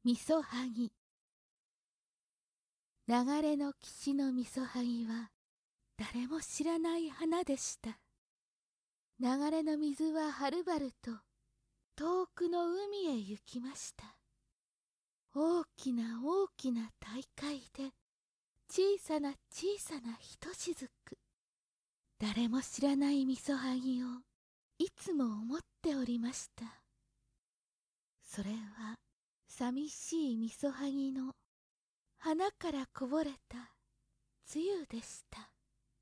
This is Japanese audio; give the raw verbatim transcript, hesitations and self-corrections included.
みそはぎ。流れの岸のみそはぎは誰も知らない花でした。流れの水ははるばると遠くの海へ行きました。大きな大きな大海で小さな小さなひとしずく、誰も知らないみそはぎをいつも思っておりました。それは寂しいみそはぎの花からこぼれた露でした。